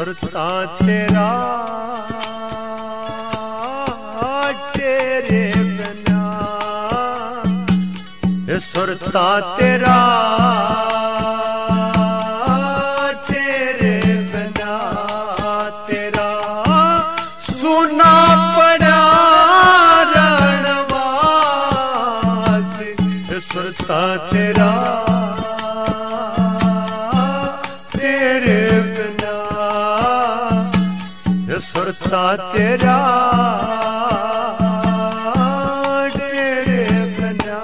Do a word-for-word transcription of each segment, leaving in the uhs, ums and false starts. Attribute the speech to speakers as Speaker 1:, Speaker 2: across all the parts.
Speaker 1: सुरता तेरा तेरे बिना, सुरता तेरा तेरे बिना, तेरा सुना पड़ा रणवास, सुरता तेरा तेरे बिना, सुरता तेरा तेरे बिना।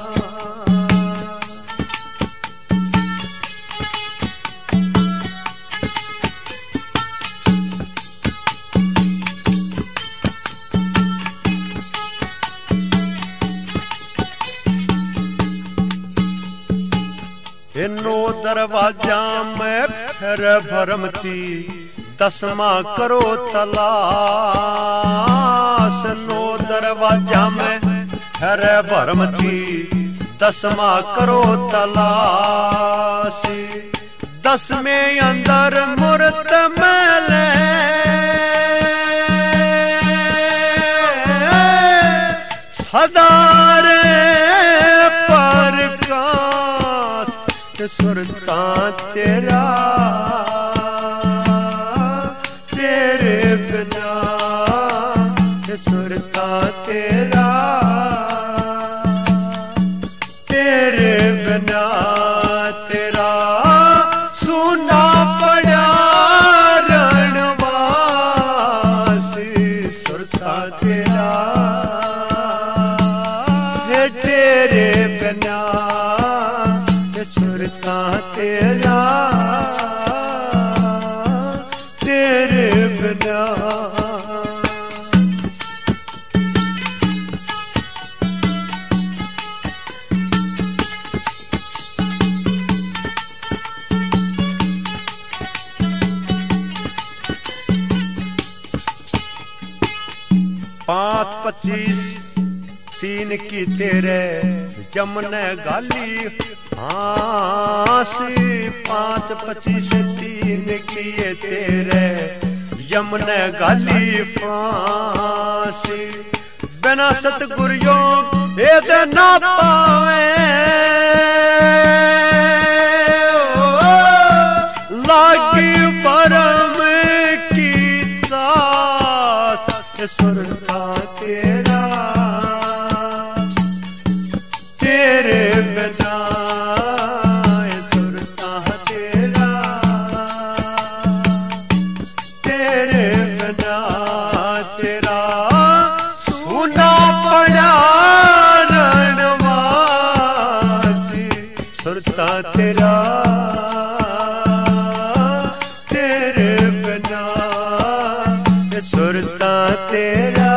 Speaker 1: इनो दरवाजा में फिर भरमती, दसवां करो तलाश। नो दरवाजा में फिर भरमती, दसवां करो तलाश। दसवें अंदर मूर्त मेले, सदारे प्रकाश, सुरता तेरा तेरे बिना, सुरता तेरा तेरे बिना, तेरा सुना पड़ा रणवास, सुरता तेरा तेरे बिना, सुरता तेरा तेरे बिना। पाँच पच्चीस तीन की तेरे जमने गाली हाँसी, पाँच पच्चीस तीन किए तेरे यमने गाली फांसी। बिना सतगुरुयों भेद ना पावे, लागी परम की दास, सुरता तेरा तेरे बिना, सुरता तेरा तेरे बिना, तेरा सुना पड़ा रणवासी, सुरता तेरा तेरे बिना, सुरता तेरा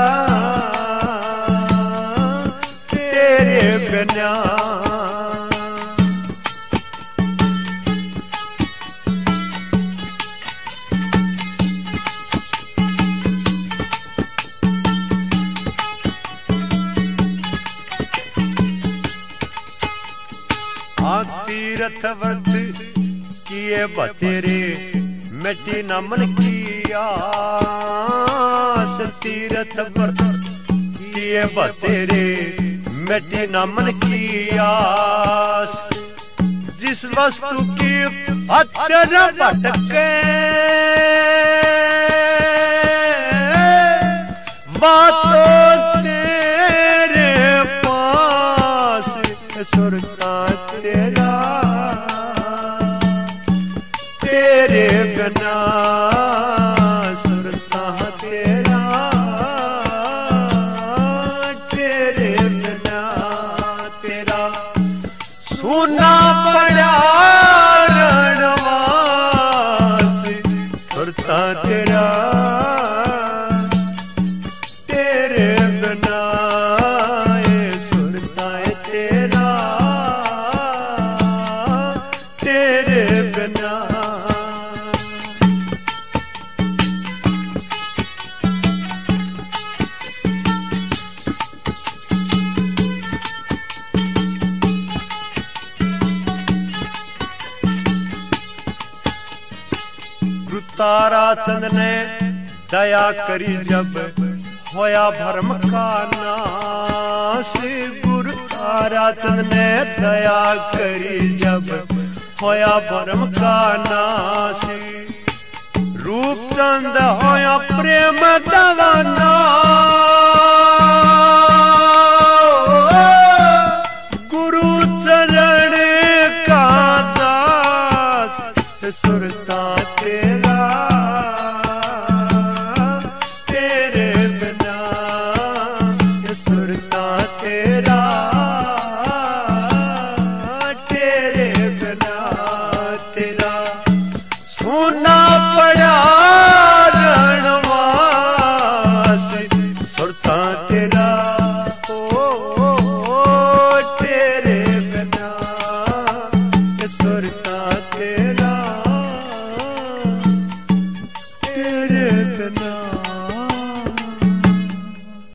Speaker 1: तेरे बिना। तीरथ व्रत किए बतेरे, मिट्टी न मन की आस। तीरथ व्रत किए बतेरे, मिट्टी न मन की आस। जिस वस्तु की अक्षर भटके, बातों तेरे पास, सुरता तेरा तेरे बिना, सुरता तेरा तेरे बिना, तेरा सुना पड़ा रणवास, सुरता तेरा तेरे बिना, सुरता तेरा तेरे बिना। ताराचंद ने दया करी जब होया भरम का नाश। गुरु ताराचंद ने दया करी जब होया भरम का नाश। रूपचंद होया प्रेम दवाना